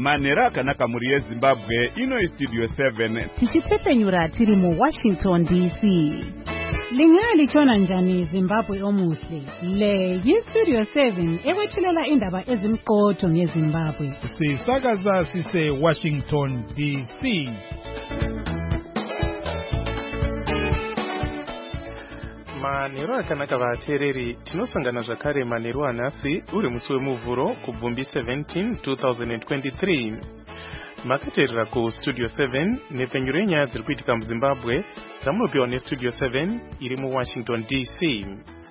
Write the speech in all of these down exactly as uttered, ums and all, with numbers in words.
Manera Kanaka Murie Zimbabwe, ino Studio seven. Tichitepenyura tiri mu Washington D C. Lingali chona njani Zimbabwe omuhle. Le yi Studio seven ewethulela indaba ezimqotho ngeZimbabwe. Sisakaza sise Washington D C. Manero akanaka vateereri, tinosangana zvakare manero anhasi uri musi wemuvhuro kubvumbi seventeen twenty twenty-three. Makateerera ku Studio seven nepfenyuro renyaya dziri kuitika muZimbabwe dzamunopiwa neStudio seven iri muWashington D C.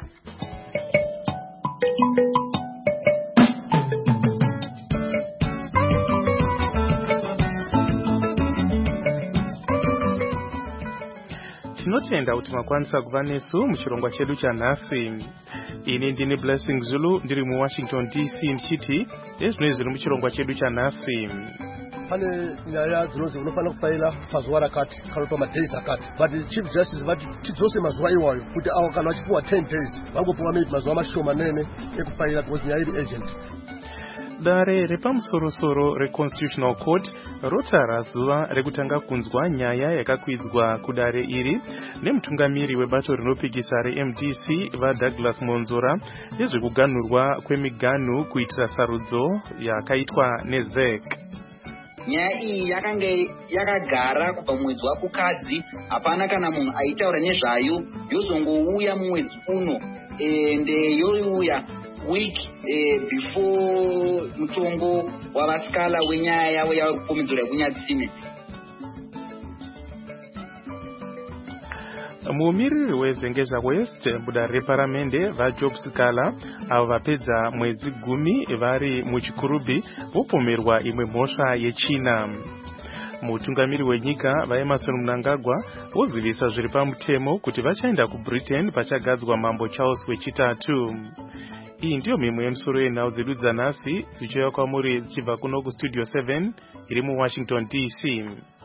Tinotenda kuti makwanisa kuva nesu muchirongwa chedu chanhasi. Ini ndini Blessing Zulu ndiri muWashington D C ndichiti ezvinoi zviri muchirongwa chedu chanhasi. Pane nyaya dzinonzi unofanira kufaila pazuva rakati kana pamadays akati, but chief justice vati tidzose mazuva iwayo kuti avo kana vachipuwa ten days vangopuwa maybe mazuva mashomanene ekufaila because nyaya iri agent. Dare repamusorosoro reConstitutional Court rotara zuva rekutanga kunzwa nyaya yakakwidzwa kudare iri nemutungamiri webato rinopikisa reM D C vaDouglas Monzora nezvekuganhurwa kwemiganhu kuitira sarudzo yakaitwa neZ E C. Nyaya iyi yakange yakagara kubva mwedzi wakukadzi, hapana kana munhu aitaura nezvayo, yozongouya mumwedzi uno ende yoiuya week eh, before mutongo wavasikala wenyaya yavo yavari kukomidzura yekunyatsime. Mumiriri weZengeza West mudare reparamende vaJob Sikala avo vapedza mwedzi gumi vari muchikurubi vopomerwa imwe mhosva yechina. Mutungamiri wenyika vaEmmerson Mnangagwa vozivisa zviri pamutemo kuti vachaenda kuBritain pachagadzwa Mambo Charles wechitatu. Iyi ndiyo mimwe yemusoro yenhau dzedu dzanhasi dzichiuya kwamuri dzichibva kuno kuStudio seven iri muWashington D C.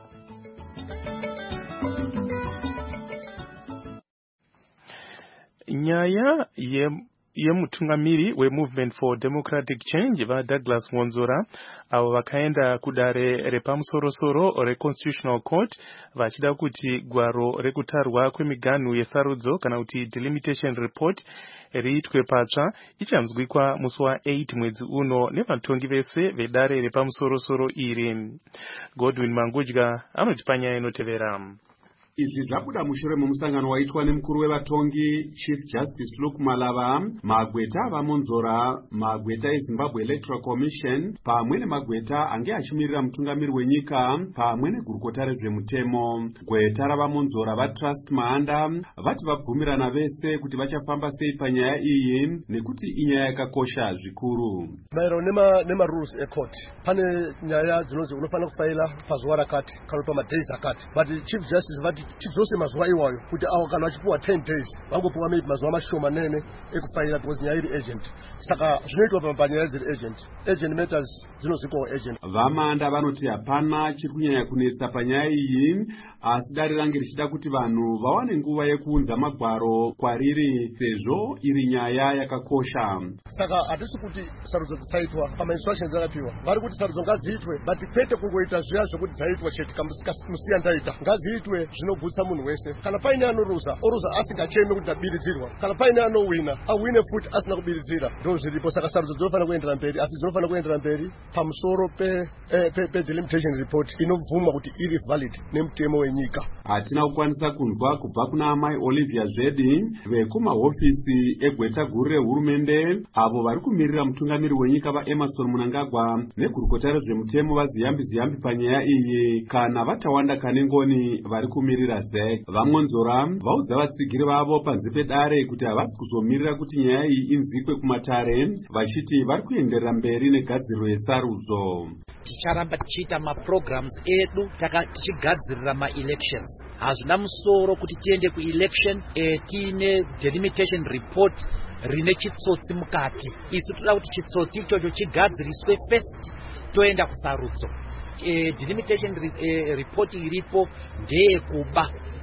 Nyaya ye yemutungamiri weMovement for Democratic Change vaDouglas Monzora avo vakaenda kudare repamusorosoro reConstitutional Court vachida kuti gwaro rekutarwa kwemiganhu yesarudzo kana kuti delimitation report riitwe patsva ichanzwikwa musi wa8 mwedzi uno nevatongi vese vedare repamusorosoro iri. Godwin Mangudya anotipa nyaya inotevera. Izvi zvabuda mushure memusangano waitwa nemukuru wevatongi Chief Justice Luke Malava, magweta vaMonzora, magweta eZimbabwe Electoral Commission pamwe nemagweta ange achimirira mutungamiri wenyika pamwe negurukota rezvemutemo. Gweta ravaMonzora vaTrust Mahanda vati vabvumirana vese kuti vachafamba sei panyaya iyi nekuti inyaya yakakosha zvikuru. Maererano nema rules ecourt, pane nyaya dzinonzi unofanira kufaila pazuva rakati kana pamadays akati, but Chief Justice vati tidzose mazuva iwayo kuti avo kana vachipuwa ten days vangopuwa maybe mazuva mashomanene ekufaila because nyaya iri agent. Saka zvinoitwa panyaya dziri agent. Agent matters dzinozikwawo agent. Vamanda vanoti hapana chiri kunyanya kunetsa panyaya iyi, asi dare range richida kuti vanhu vawane nguva yekuunza magwaro kwariri sezvo iri nyaya yakakosha. Saka hatisi kuti sarudzo dzitaitwa pama instructions dzakapiwa. Vari kuti sarudzo ngadziitwe, but kwete kungoita zviya zvokuti dzaitwa chete kamusiya ndaita. Ngadziitwe zvinogutsa munhu wese. Kana paine anoruza, oruza asingachemi kuti ndabiridzirwa. Kana paine anowina, awine futi asina kubiridzira. Ndo zviripo. Saka sarudzo dzinofanira kuendera mberi, asi dzinofanira kuendera mberi pamusoro pe eh, pe, pe delimitation report inobvuma kuti iri valid nemutemo wenyika. Hatina kukwanisa kunzwa kubva kuna amai Olivia Zedi vekumahofisi egweta guru rehurumende avo vari kumirira mutungamiri wenyika vaEmmerson Mnangagwa negurukota rezvemutemo vaZiyambi Ziyambi panyaya iyi kana vatawanda kanengoni vari kumirira Z E C. VaMonzora vaudza vatsigiri vavo panze pedare kuti havasi kuzomirira kuti nyaya iyi inzikwe kumatare, vachiti vari kuenderera mberi negadziriro yesarudzo. Ticharamba tichiita maprograms edu tichigadzirira ma-elections. Hazvina musoro kuti tiende ku-election e, tiine delimitation report rine chitsotsi mukati. Isu toda kuti chitsotsi ichocho chigadziriswe first toenda kusarudzo. E, delimitation re, e, report iripo ndeyekuba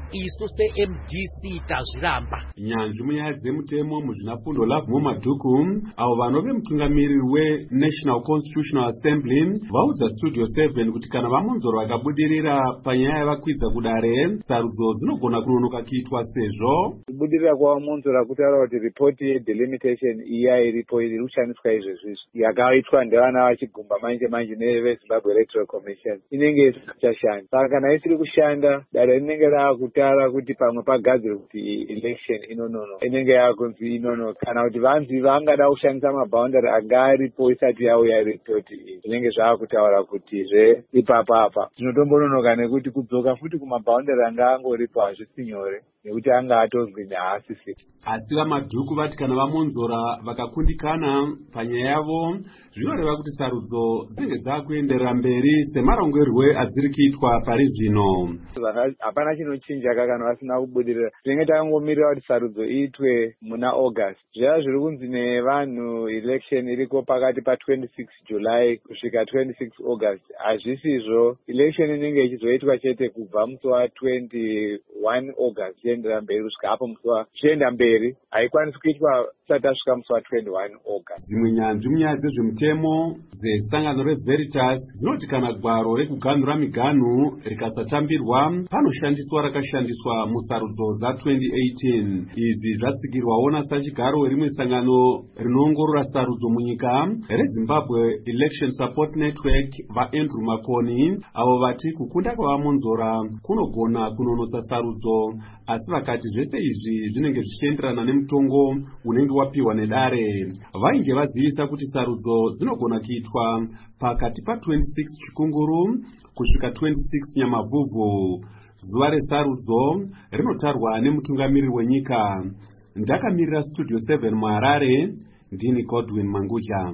isu se-M D C tazviramba. nyanzvi munyaya dzemutemo muzvinafundo lavhumo madhuku avo vanove mutungamiriri weNational Constitutional Assembly vaudza Studio seven kuti kana vamonzoro vakabudirira panyaya yavakwidza kudare sarudzo dzinogona kunonoka kuitwa sezvo kubudirira kwavamonzora kutaura kuti ripoti yedelimitation iya iripo iri kushandiswa izvezvizvi yakaitwa ndevana vachigumba manje manje nevezimbabwe electoral commission inenge isingachashanda. Saka kana isiri kushanda dare rinenge raakutaura kuti pamwe pagadzirwe kuti election inonono inenge yakunzi inono kana kuti vanzi vangada kushandisa maboundary anga aripo isati yauya ripoti iyi zvinenge zvaakutaura kuti zve ipapa apa zvinotombononoka nekuti kudzoka futi kumaboundary anga angoripo hazvisi nyore nekuti anga atonzwi nehaasisi. asi vamadhuku vati kana vamonzora vakakundikana panyaya yavo zvinoreva kuti sarudzo dzinenge dzakuenderera mberi semarongerwe adziri kuitwa pari zvino. Hapana chinochinja kana vasina kubudirira. Tinenge takangomirira kuti sarudzo iitwe muna August. Zviya zviri kunzi nevanhu election iriko pakati pa twenty-six July kusvika twenty-six August hazvisizvo. Election inenge ichizoitwa chete kubva musi wa twenty-one August chiendera mberi kusvika hapo musi wa chienda mberi haikwanisi kuitwa tisati tasvika musi wa twenty-one August. Dzimwe nyanzvi munyaya dzezvemutemo dzesangano reVeritas dzinoti kana gwaro rekuganhura miganhu rikasatambirwa panoshandiswa rakashandiswa musarudzo dza-twenty eighteen. Izvi zvatsigirwawo nasachigaro werimwe sangano rinoongorora sarudzo munyika reZimbabwe Election Support Network vaAndrew Makoni avo vati kukunda kwavamonzora kunogona kunonotsa sarudzo asi vakati zvese izvi zvinenge zvichienderana nemutongo unenge wapiwa nedare. Vainge vazivisa kuti sarudzo dzinogona kuitwa pakati pa twenty-six Chikunguru kusvika twenty-six Nyamavhuvhu. Zuva resarudzo rinotarwa nemutungamiriri wenyika. Ndakamirira Studio seven muHarare, ndini Godwin Manguja.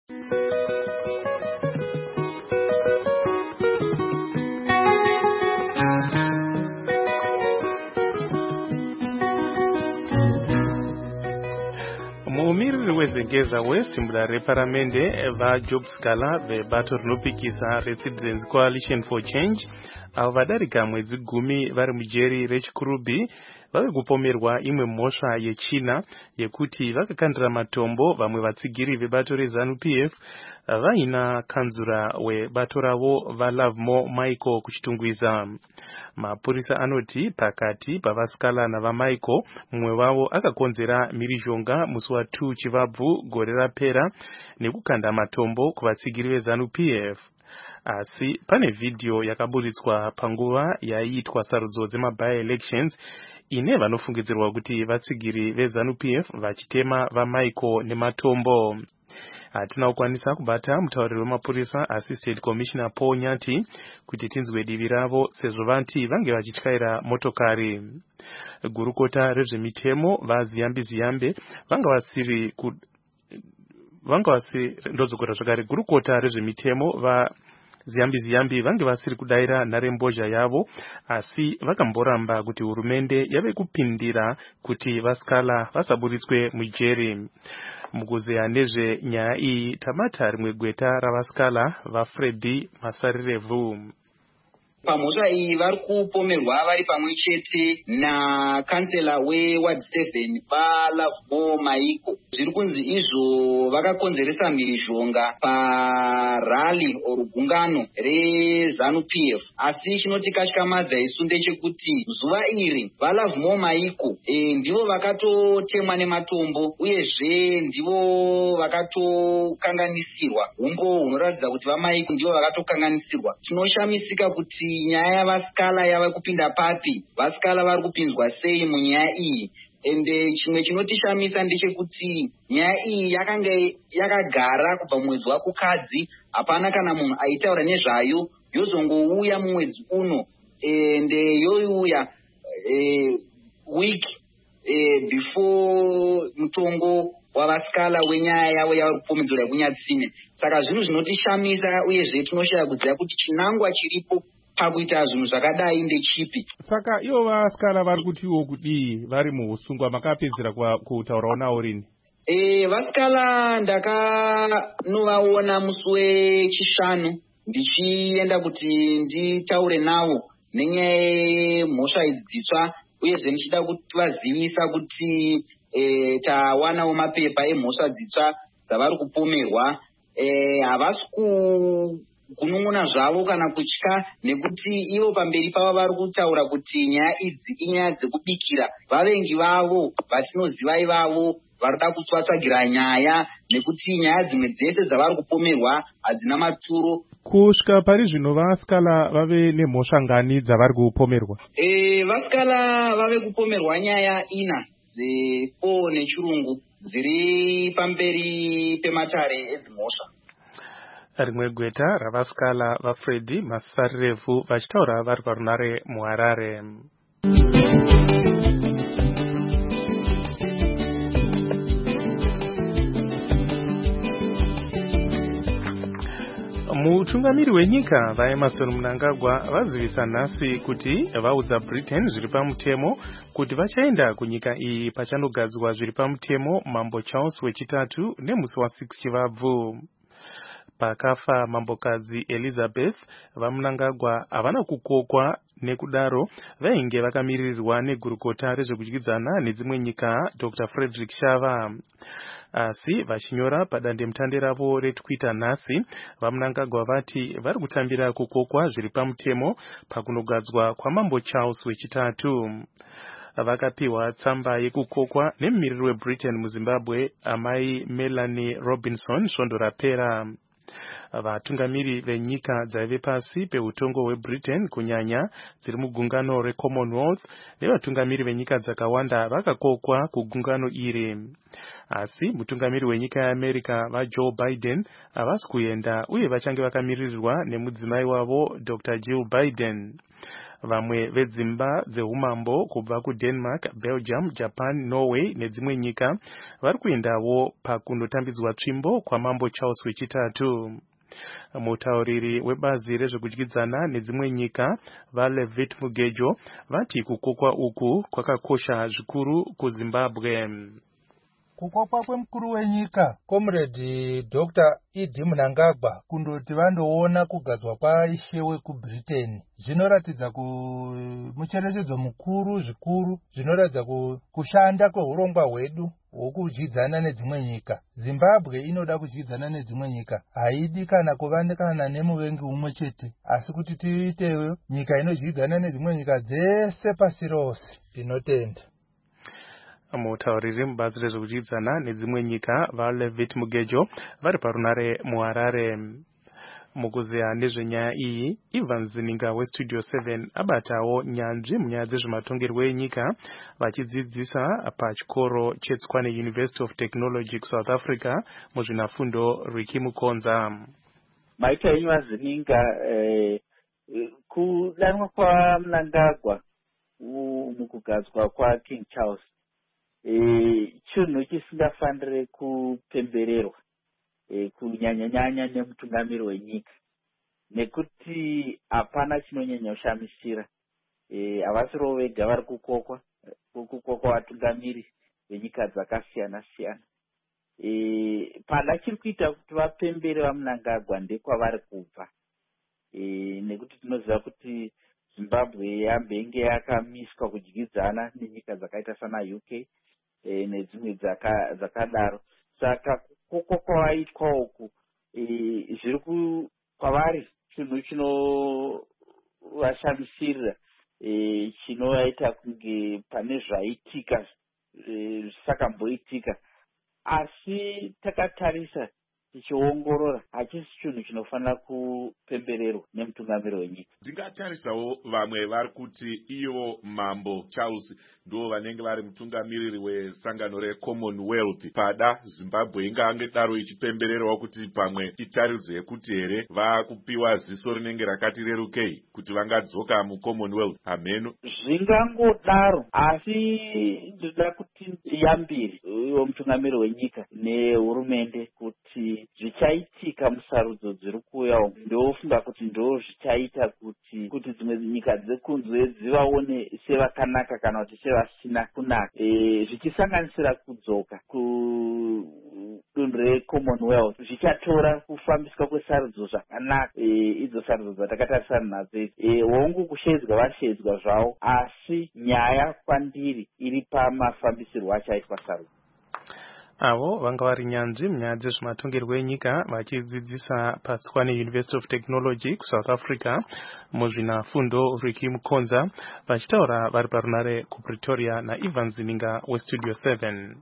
mumiriri wezengeza west muda reparamende vaJob Sikala vebato rinopikisa reCitizens Coalition for Change avo vadarika mwedzi gumi vari mujeri reChikurubi vave kupomerwa imwe mhosva yechina yekuti vakakandira matombo vamwe vatsigiri vebato reZANU-P F vaina kanzura webato ravo vaLovemore Michael kuchitungwiza. Mapurisa anoti pakati pavaSikala navaMichael mumwe wavo akakonzera mhirizhonga musi wa two Chivabvu gore rapera nekukanda matombo kuvatsigiri veZANU-P F. Asi pane vhidhiyo yakaburitswa panguva yaiitwa sarudzo dzema-by-elections ine vanofungidzirwa kuti vatsigiri veZANU-P F vachitema vaMichael nematombo. Hatina kukwanisa kubata mutauriri wemapurisa Assistant Commissioner Paul Nyati kuti tinzwe divi ravo sezvo vanti vange vachityaira motokari. Gurukota rezvemitemo vaZiyambi Ziyambe vanga vasiri ku vanga vasiri ndodzokora zvakare gurukota rezvemitemo va Ziyambi Ziyambi vange vasiri kudaira nharembozha yavo asi vakamboramba kuti hurumende yave kupindira kuti vaSikala vasaburitswe mujeri. Mukuzeya nezvenyaya iyi tabata rimwe gweta ravaSikala vaFreddy Masarirevu. Pamhosva iyi vari kupomerwa vari pamwe chete nakansela weward seven vaLovemore Michael. Zviri kunzi izvo vakakonzeresa mhirizhonga parali or gungano reZANU-P F. Asi chinotikatyamadza isu ndechekuti zuva iri vaLovemore Michael e, ndivo vakatotemwa nematombo uyezve ndivo vakatokanganisirwa umbo hunoratidza kuti vaMichael ndivo vakatokanganisirwa. Tinoshamisika kuti nyaya yavaSikala yava kupinda papi, vaSikala vari kupinzwa sei munyaya iyi. Ende chimwe chinotishamisa ndechekuti nyaya iyi yakanga yakagara kubva mwedzi wakukadzi, hapana kana munhu aitaura nezvayo, yozongouya mumwedzi uno ende yoiuya e, week e, before mutongo wavaSikala wenyaya yavo yavari kupomedzera yakunyatsine. Saka zvinhu zvinotishamisa uyezve tinoshaya kuziva kuti chinangwa chiripo pakuita zvinhu zvakadai ndechipi. Saka ivo vaSikala vari kutiwo kudii vari muusungwa makapedzera kutaurawo navo rini? E, vaSikala ndakanovaona musi wechishanu ndichienda kuti nditaure navo nenyaya yemhosva idzi dzitsva, uyezve ndichida kuvazivisa kuti e, tawanawo mapepa emhosva dzitsva dzavari kupomerwa. Havasi kugunun'una zvavo kana kutya, nekuti ivo pamberi pavo vari kutaura kuti nyaya idzi inyaya dzekubikira vavengi vavo vatinoziva ivavo varida kutsvatsvagira nyaya, nekuti nyaya dzimwe dzese dzavari kupomerwa hadzina maturo. Kusvika pari zvino vasikala vave nemhosva ngani dzavari kupomerwa? E, vasikala vave kupomerwa nyaya ina dzepo nechirungu dziri pamberi pematare edzimhosva. Rimwe gweta ravasikala vaFredi Masarirevu vachitaura vari parunare muHarare. Mutungamiri wenyika vaEmmerson Mnangagwa vazivisa nhasi kuti vaudza Britain zviri pamutemo kuti vachaenda kunyika iyi pachanogadzwa zviri pamutemo Mambo Charles wechitatu nemusi wa6 Chivabvu. Pakafa mambokadzi Elizabeth, vaMnangagwa havana kukokwa, nekudaro vainge vakamirirwa negurukota rezvekudyidzana nedzimwe nyika Doctor Frederick Shava. Asi vachinyora padandemutande ravo reTwitter nhasi, vaMnangagwa vati vari kutambira kukokwa zviri pamutemo pakunogadzwa kwamambo Charles wechitatu. Vakapiwa tsamba yekukokwa nemumiriri weBritain muZimbabwe, amai Melanie Robinson, svondo rapera. Vatungamiri venyika dzaive pasi peutongo hweBritain kunyanya dziri mugungano reCommonwealth nevatungamiri venyika dzakawanda vakakokwa kugungano iri. Asi mutungamiri wenyika yeAmerica vaJoe Biden havasi kuenda uye vachange vakamirirwa nemudzimai wavo Doctor Jill Biden. Vamwe vedzimba dzeumambo kubva kuDenmark, Belgium, Japan, Norway nedzimwe nyika vari kuendawo pakunotambidzwa tsvimbo kwamambo Charles wechitatu. Mutauriri webazi rezvekudyidzana nedzimwe nyika vaLevit Mugejo vati kukokwa uku kwakakosha zvikuru kuZimbabwe. Kukokwa kwemukuru wenyika Comrade Doctor Idi Mnangagwa kundoti vandoona kugadzwa kwaishe wekuBritain zvinoratidza mucherechedzo mukuru zvikuru, zvinoratidza kushanda kwehurongwa hwedu hwokudyidzana nedzimwe nyika. Zimbabwe inoda kudyidzana nedzimwe nyika, haidi kana kuvandikana nemuvengi umwe chete, asi kuti tiitewo nyika inodyidzana nedzimwe nyika dzese pasi rose. Tinotenda. Mutauriri mubazi rezvekudyidzana nedzimwe nyika vaLevit Mugejo vari parunare muHarare. Mukuziya nezvenyaya iyi, Ivan Zininga weStudio seven abatawo nyanzvi munyaya dzezvematongerwo enyika vachidzidzisa pachikoro cheTswane University of Technology kuSouth Africa muzvinafundo Ricky Mukonza. Maita Ivan Zininga, eh, kudanwa kwa Mnangagwa mukugadzwa kwa King Charles E, chinhu chisingafanire kupembererwa e, kunyanya-nyanya nemutungamiri wenyika, nekuti hapana chinonyanya kushamisira. E, havasiro vega vari kukokwa kukokwa vatungamiri venyika dzakasiyana-siyana. E, pana chiri kuita kuti vapembere vaMnangagwa ndekwavari kubva, e, nekuti tinoziva kuti Zimbabwe yambe inge yakamiswa kudyidzana nenyika dzakaita sana U K e, nedzimwe dzakadaro. Saka kukokwa kwaitwa uku e, zviri kwavari chinhu chinovashamisirira, e, chinovaita kunge pane zvaitika zvisakamboitika, e, asi takatarisa tichiongorora hachisi chinhu chinofanira kupembererwa nemutungamiri wenyika. Ndingatarisawo vamwe vari kuti ivo mambo Charles ndo vanenge vari mutungamiriri wesangano reCommonwealth, pada Zimbabwe ingange daro ichipembererwa kuti pamwe itaridzo yekuti here vakupiwa ziso rinenge rakati rerukei kuti vangadzoka muCommonwealth. Hameno zvingangodaro, asi ndoda kuti yambiri iwo mutungamiri wenyika nehurumende kuti zvichaitika musarudzo dziri kuuya umu, ndofunga kuti ndo zvichaita kuti kuti dzimwe nyika dzekunze dzivaone sevakanaka kana kuti sevasina kunaka, e, zvichisanganisira kudzoka kudunhu mudunhu recommonwealth zvichatora kufambiswa kwesarudzo zvakanaka idzo sarudzo dzatakatarisana nadzo idzi hongu kushedzwa vashedzwa zvavo asi nyaya kwandiri iri pamafambisirwo achaitwa sarudzo. Avo vanga vari nyanzvi munyaya dzezvematongerwo enyika vachidzidzisa paTswane University of Technology kuSouth Africa muzvinafundo zvekimukonza vachitaura vari parunare kuPretoria naIvan Zininga weStudio seven.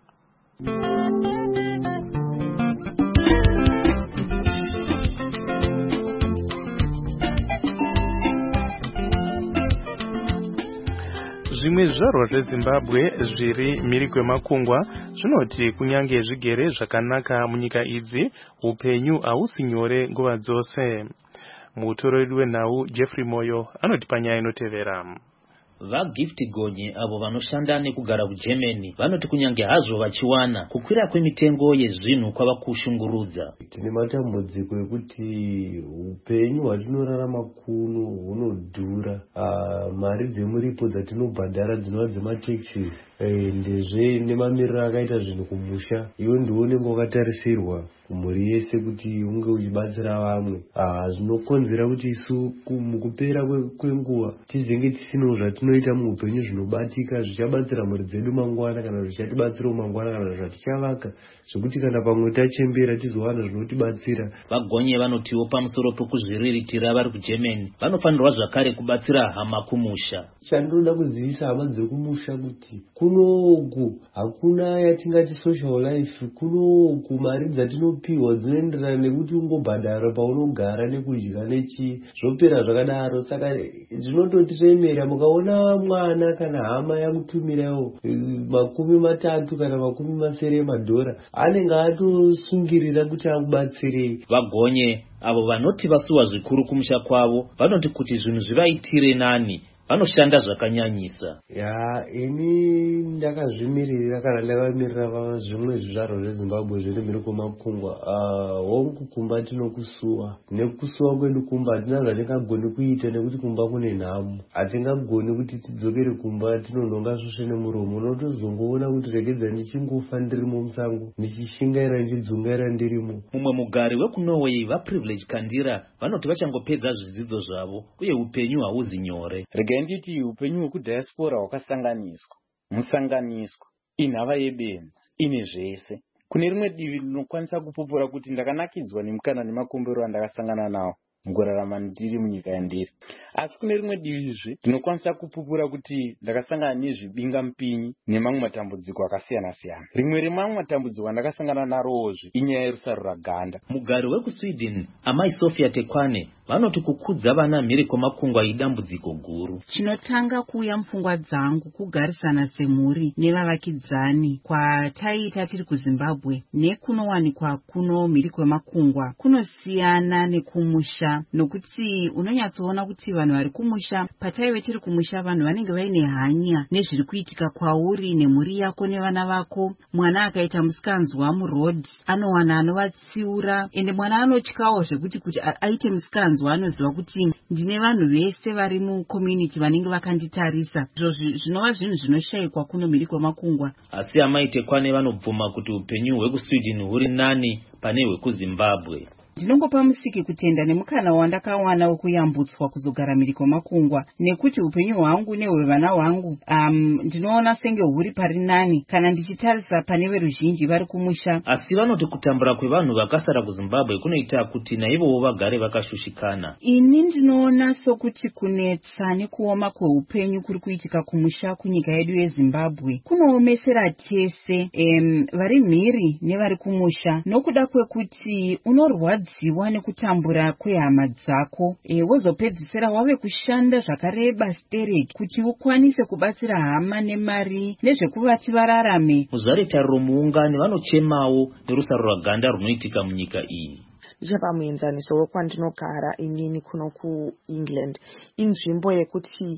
Zvimwe zvizvarwa zveZimbabwe zviri mhiri kwemakungwa zvinoti kunyange zvigere zvakanaka munyika idzi upenyu hausi nyore nguva dzose. Mutorori wenhau Jeffrey Moyo anoti panyaya inotevera. VaGift Gonye avo vanoshanda nekugara kuGermany vanoti kunyange hazvo vachiwana kukwira kwemitengo yezvinhu kwava kushungurudza. Tine matambudziko ekuti upenyu hwatinorarama kuno hunodhura. Uh, mari dzemuripo dzatinobhadhara dzinova dzematekisi ndezve nemamiriro akaita zvinhu kumusha iwe ndiwo unenge wakatarisirwa kumhuri yese kuti unge uchibatsira vamwe. Zvinokonzera kuti isu mukupera kwenguva tizenge tisinawo zvatinoita muupenyu zvinobatika zvichabatsira mhuri dzedu mangwana kana zvichatibatsirawo mangwana kana zvatichavaka zvekuti kana pamwe tachembera tizowana zvinotibatsira. VaGonye vanotiwo pamusoro pokuzviriritira vari kuGermany vanofanirwa zvakare kubatsira hama kumusha. Chandinoda kuzivisha hama dzekumusha kuti kunoku hakuna yatingati social life, kunoku mari dzatinopiwa dzinoenderana nekuti ungobhadhara paunogara nekudya nechi zvopera zvakadaro. Saka zvinototiremera mukaona mwana kana hama yakutumirawo makumi matatu kana makumi masere emadhora anenge atosungirira kuti akubatsirei. VaGonye avo vanoti vasuwa zvikuru kumusha kwavo vanoti kuti zvinhu zvivaitire nani vanoshanda zvakanyanyisa. Ya ini ndakazvimirira kana ndakamirira zvimwe zvizvarwa zveZimbabwe zviri mhiri kwemakungwa. Hongu kumba tinokusuwa nekusuwa kwedu kumba hatina zvatingagoni kuita nekuti kumba kune nhamo. Hatingagoni kuti tidzokere kumba tinonhonga svosve nemuromo. Unotozongoona kuti regedza ndichingofa ndirimo musango ndichishingaira ndichidzungaira ndirimo. Mumwe mugari wekuNorway vaPrivilege Kandira vanoti vachangopedza zvidzidzo zvavo uye upenyu hauzi nyore. Nditi upenyu hwekudiaspora hwakasanganiswa musanganiswa inhava yebenzi ine zvese. Kune rimwe divi rinokwanisa kupupura kuti ndakanakidzwa nemukana nemakombero andakasangana nawo mugorarama ndiri munyika yandiri, asi kune rimwe divizve ndinokwanisa kupupura kuti ndakasangana nezvibinga mupinyi nemamwe matambudziko akasiyana siyana. Rimwe remamwe matambudziko andakasangana narozve inyaya yerusaro raganda. Mugari wekuSweden amai Sofia Tekwane vanoti kukudza vana mhiri kwemakungwa idambudziko guru. Chinotanga kuuya mupfungwa dzangu kugarisana semhuri nevavakidzani kwataiita tiri kuZimbabwe nekunowanikwa kuno mhiri kwemakungwa kunosiyana nekumusha, nokuti unonyatsoona kuti vanhu vari kumusha pataive tiri kumusha vanhu vanenge vaine hanya nezviri kuitika kwauri nemhuri yako nevana vako. Mwana akaita musikanzwa muroad anowana anovatsiura ende mwana anotyawo zvekuti kuti aite musikanzwa anoziva kuti ndine vanhu vese vari mucommunity vanenge vakanditarisa. Zvinova zvinhu zvinoshayikwa kuno mhiri kwemakungwa. Asi amai Tekwane vanobvuma kuti upenyu hwekuSweden huri nani pane hwekuZimbabwe. Ndinongopa musiki kutenda nemukana wandakawana wekuyambutswa kuzogara mhiri kwemakungwa, nekuti upenyu hwangu nehwevana vangu um, ndinoona senge huri pari nani kana ndichitarisa pane veruzhinji vari kumusha. Asi vanoti kutambura kwevanhu vakasara kuZimbabwe kunoita kuti naivowo vagare vakashushikana. Ini ndinoona sokuti kunetsa nekuoma kweupenyu kuri kuitika kumusha kunyika yedu yeZimbabwe kunoomesera tese um, vari mhiri nevari kumusha, nokuda kwekuti unorwadza ziwa nekutambura kwehama dzako e, wozopedzisira wave kushanda zvakareba stereki kuti ukwanise kubatsira hama nemari nezvekuvati vararame. Muzvaretariro muungano vanochemawo nerusaro rwaganda runoitika munyika iyi. Pamuenzaniso wekwandinogara inini kuno kuEngland inzvimbo yekuti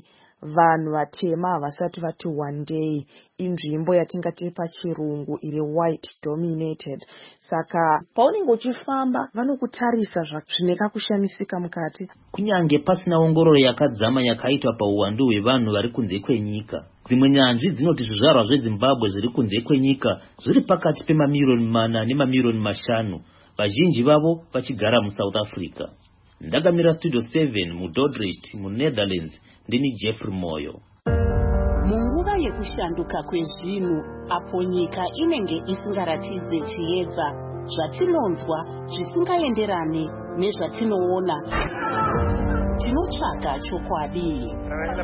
vanhu vatema havasati vati one day inzvimbo yatingati pachirungu iri white dominated. Saka paunenge uchifamba vanokutarisa zvine kakushamisika mukati. Kunyange pasina ongororo yakadzama yakaitwa pauwandu hwevanhu vari kunze kwenyika. Dzimwe nyanzvi dzinoti zvizvarwa zveZimbabwe zviri kunze kwenyika zviri pakati pemamiliyoni mana nemamiliyoni mashanu, vazhinji vavo vachigara muSouth Africa. Ndakamira Studio seven muDordrecht muNetherlands, ndini Jeffrey Moyo. Munguva yekushanduka kwezvinhu, apo nyika inenge isingaratidze chiedza, zvatinonzwa zvisingaenderane nezvatinoona, tinotsvaga chokwadi.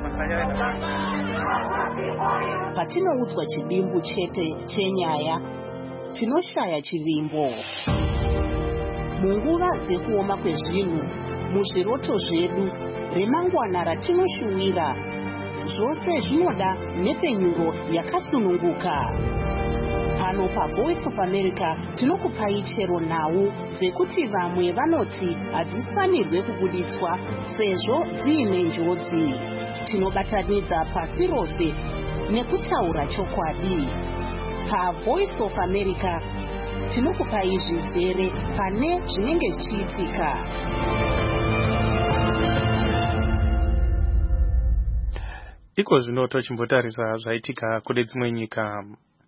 Patinoudzwa chidimbu chete chenyaya, tinoshaya chivimbo. Munguva dzekuoma kwezvinhu, muzviroto zvedu, remangwana ratinoshuwira, zvose zvinoda nepenyuro yakasununguka. Pano paVoice of America tinokupai chero nhau dzekuti vamwe vanoti hadzifanirwe kubuditswa sezvo dziine njodzi. Tinobatanidza pasi rose nekutaura chokwadi. PaVoice of America tinokupai zvizere pane zvinenge zvichiitika. Iko zvino tochimbotarisa zvaitika kune dzimwe nyika.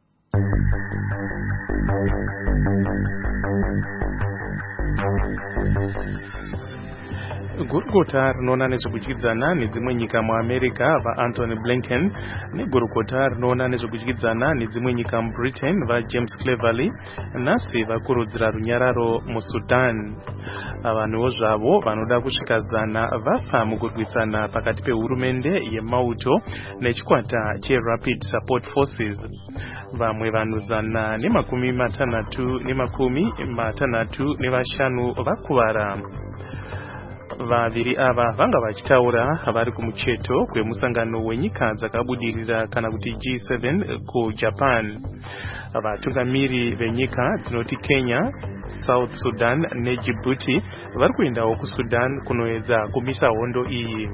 Gurukota rinoona nezvekudyidzana nedzimwe nyika muAmerica vaAnthony Blinken negurukota rinoona nezvekudyidzana nedzimwe nyika muBritain vaJames Cleverly nhasi vakurudzira runyararo muSudan. Vanhuwo zvavo vanoda kusvika zana vafa mukurwisana pakati pehurumende yemauto nechikwata cheRapid Support Forces. Vamwe vanhu zana nemakumi matanhatu nemakumi matanhatu nevashanu vakuvara. Vaviri ava vanga vachitaura vari kumucheto kwemusangano wenyika dzakabudirira kana kuti G seven kuJapan. Vatungamiri venyika dzinoti Kenya, South Sudan neDjibouti vari kuendawo kuSudan kunoedza kumisa hondo iyi.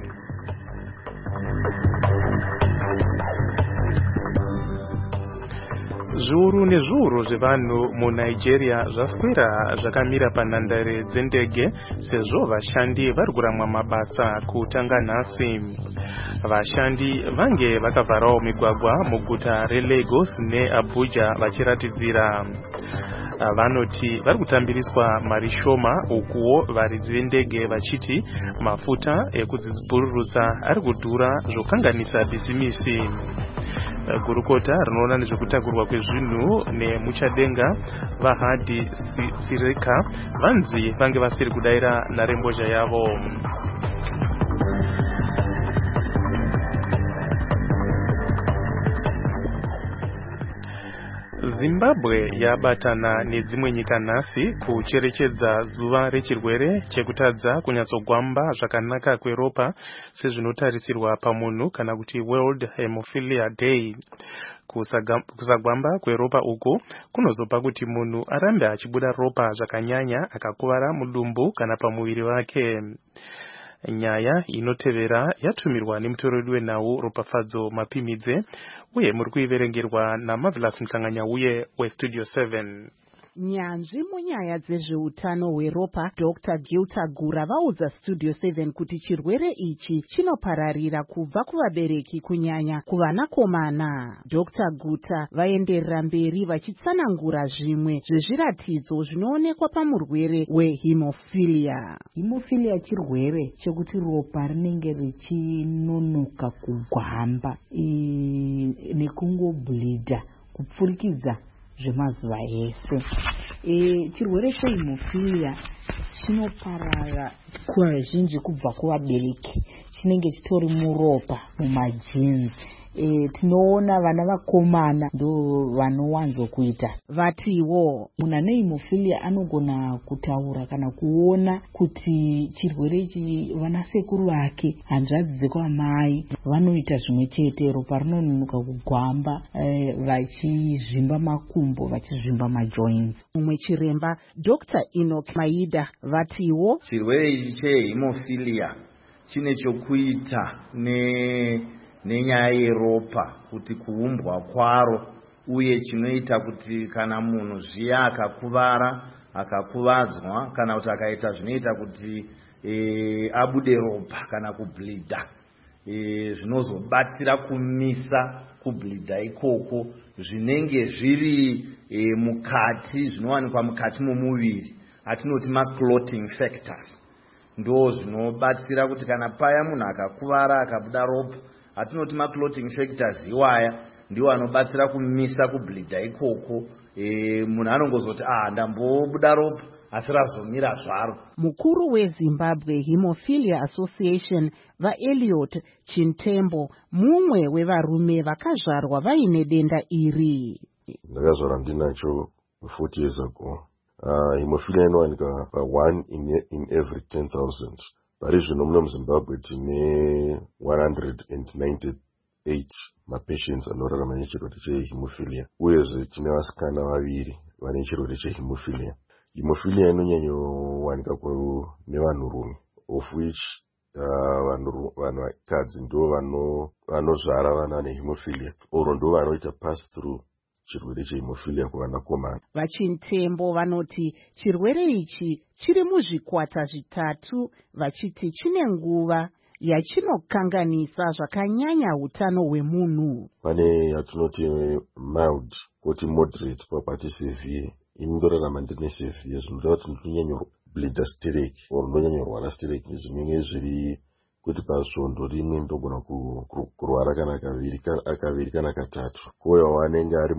Zviuru nezviuru zvevanhu muNigeria zvaswera zvakamira panhandare dzendege sezvo vashandi vari kuramwa mabasa kutanga nhasi. Vashandi vange vakavharawo migwagwa muguta reLagos neAbuja vachiratidzira. Vanoti vari kutambiriswa mari shoma, ukuwo varidzi vendege vachiti mafuta ekudzibururutsa ari kudhura zvokanganisa bhisimisi. Gurukota rinoona nezvekutakurwa kwezvinhu nemuchadenga vaHadi Sirika vanzi vange vasiri kudaira nharembozha yavo. Zimbabwe yabatana nedzimwe nyika nhasi kucherechedza zuva rechirwere chekutadza kunyatsogwamba zvakanaka kweropa sezvinotarisirwa pamunhu kana kuti World Hemophilia Day. Kusagwamba kweropa uku kunozopa kuti munhu arambe achibuda ropa zvakanyanya akakuvara mudumbu kana pamuviri wake. Nyaya inotevera yatumirwa nemutoreri wenhau Ropafadzo Mapimidze uye muri kuiverengerwa naMarvelous Mukanganyauye weStudio seven. Nyanzvi munyaya dzezveutano hweropa Doctor Gilta Gura vaudza Studio seven kuti chirwere ichi chinopararira kubva kuvabereki kunyanya kuvanakomana. Doctor Guta vaenderera mberi vachitsanangura zvimwe zvezviratidzo zvinoonekwa pamurwere wehemophilia. Hemophilia chirwere chekuti ropa rinenge richinonoka kugwamba nekungobhulidha kupfurikidza zvemazuva ese. E, chirwere chehemophilia chinoparara kuvazhinji kubva kuvabereki, chinenge chitori muropa mumajini. E, tinoona vana vakomana ndo vanowanzo kuita. Vatiwo munhu ane hemophilia anogona kutaura kana kuona kuti chirwere ichi vanasekuru vake, hanzvadzi dzekwamai vanoita zvimwe chete, ropa rinonoka kugwamba, e, vachizvimba makumbo, vachizvimba majoints. Mumwe chiremba Doctor Enoch Maida vatiwo chirwere ichi chehemophilia chine chokuita ne nenyaya yeropa kuti kuumbwa kwaro, uye chinoita kuti kana munhu zviya akakuvara akakuvadzwa kana kuti akaita zvinoita kuti e, abude ropa kana kubhlidha, e, zvinozobatsira kumisa kubhlidha ikoko zvinenge zviri e, mukati, zvinowanikwa mukati momuviri atinoti maclotting factors. Ndo zvinobatsira kuti kana paya munhu akakuvara akabuda ropa, atinoti maclotting factors iwaya ndiwo anobatsira kumisa kubhlidha ikoko. E, munhu anongozoti ah ndambobuda ropa asi razomira zvaro. Mukuru weZimbabwe Hemophilia Association vaEliot Chintembo mumwe wevarume vakazvarwa vaine denda iri. Ndakazvarwa ndinacho forty years ago. Uh, hemophilia inowanika pa one in, in every ten thousand. Pari zvino muno muZimbabwe tine one hundred ninety-eight mapatients anorarama nechirwere chehemophilia, uyezve tine vasikana vaviri vane chirwere chehemophilia. Hemophilia inonyanyowanika nevanhurume, of which vanhu vakadzi ndo vanozvara vana nehemophilia, oro ndo vanoita pass through chirwere chehemophilia kuvanakomana. VaChintembo vanoti chirwere ichi chiri muzvikwata zvitatu, vachiti chine nguva yachinokanganisa zvakanyanya utano hwemunhu. Pane yatinoti mild, koti moderate, papati severe. Indorarama ndine severe zvinoita kuti ndinonyanyobleeda stomach or ndinonyanyorwara stomach zvinenge zviri kuti pasvondo rimwe ndogona kurwara kana kaviri akaviri kana katatu. Uyo wanenge ari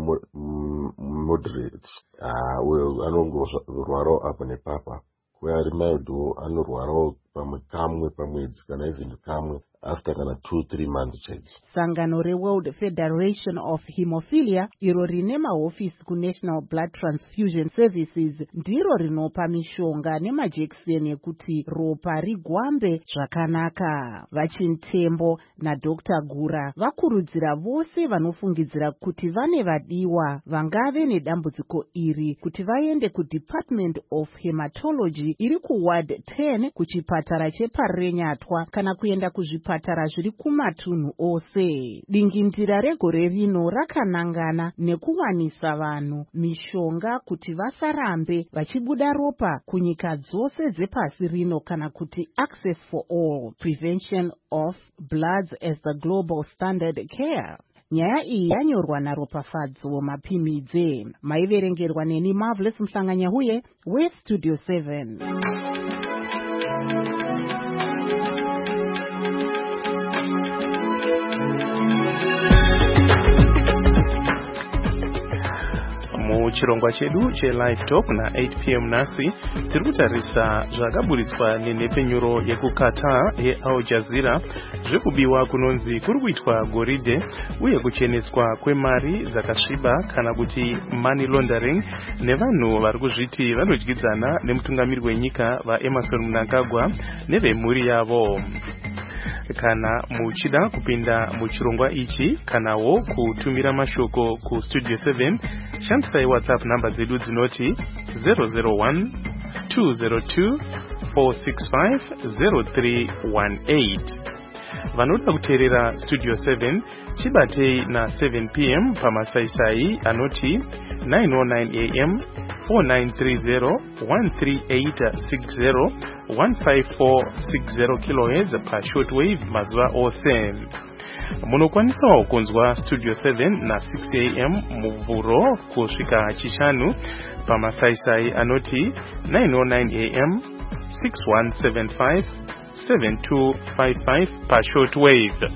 moderate ah uyo anongorwarawo apo nepapa. Kuya ari mild anorwarawo pamwe kamwe pamwedzi kana even kamwe after kana two three months chete. Sangano reWorld Federation of Hemophilia iro rine mahofisi kuNational Blood Transfusion Services ndiro rinopa mishonga nemajekiseni ekuti ropa rigwambe zvakanaka. VaChintembo naDr Gura vakurudzira vose vanofungidzira kuti vane vadiwa vangave nedambudziko iri kuti vaende kuDepartment of Hematology iri kuward ten kuchipatara cheparenyatwa kana kuenda kuzvipatara patara zviri kumatunhu ose. Dingindira regore rino rakanangana nekuwanisa vanhu mishonga kuti vasarambe vachibuda ropa kunyika dzose dzepasi rino kana kuti access for all, prevention of bloods as the global standard care. Nyaya iyi yanyorwa naRopafadzo Mapimidze. Maiverengerwa neni Marvelous Mhlanganyahuye weStudio seven. Muchirongwa chedu cheLive Talk na eight p m nasi tiri kutarisa zvakaburitswa nenhepenyuro yekukata yeAl Jazeera zvekubiwa kunonzi kuri kuitwa goridhe uye kucheneswa kwemari dzakasviba kana kuti money laundering nevanhu vari kuzviti vanodyidzana nemutungamiri wenyika vaEmmerson Mnangagwa nevemhuri yavo. Kana muchida kupinda muchirongwa ichi kanawo kutumira mashoko ku Studio seven, shandisai WhatsApp namba dzedu dzinoti zero zero one two zero two four six five zero three one eight. Vanoda kuteerera Studio seven chibatei na seven p m pamasaisai anoti nine oh nine a m four nine three zero one three eight six zero one five four six zero kilohertz pa shortwave mazuva ose. Munokwanisawo kunzwa Studio seven na six a m muvhuro kusvika chishanu pamasaisai anoti nine oh nine a m six one seven five seven two five five pa shortwave.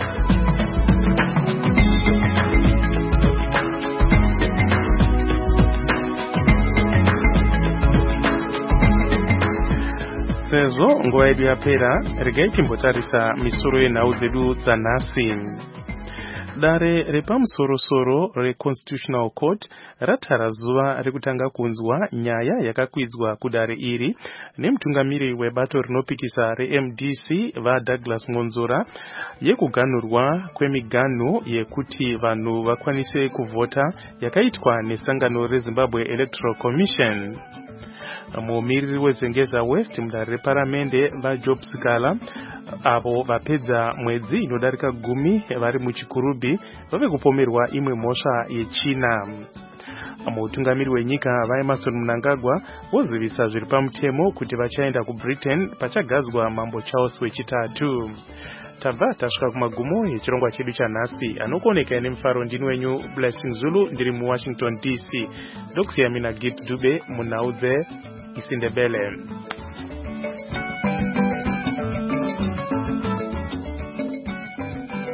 Sezvo nguva yedu yapera, regai timbotarisa misoro yenhau dzedu dzanhasi. Dare repamusorosoro reConstitutional Court ratara zuva rekutanga kunzwa nyaya yakakwidzwa kudare iri nemutungamiri webato rinopikisa reM D C vaDouglas Ngonzora yekuganhurwa kwemiganhu yekuti vanhu vakwanise kuvhota yakaitwa nesangano reZimbabwe Electoral Commission. mumiriri wezengeza west mudare reparamende vajob sikala avo vapedza mwedzi inodarika gumi vari muchikurubi vave kupomerwa imwe mhosva yechina. Mutungamiri wenyika vaEmmerson Mnangagwa vozivisa zviri pamutemo kuti vachaenda kuBritain pachagadzwa mambo Charles wechitatu. Tabva tasvika kumagumo yechirongwa chedu chanhasi. Anokuoneka nemufaro ndini wenyu Blessing Zulu ndiri muWashington D C. Ndokusiya mina Gift Dube munhau dzeIsindebele.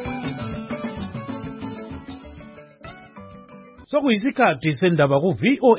Sokuyisikhathi sendaba ku V O A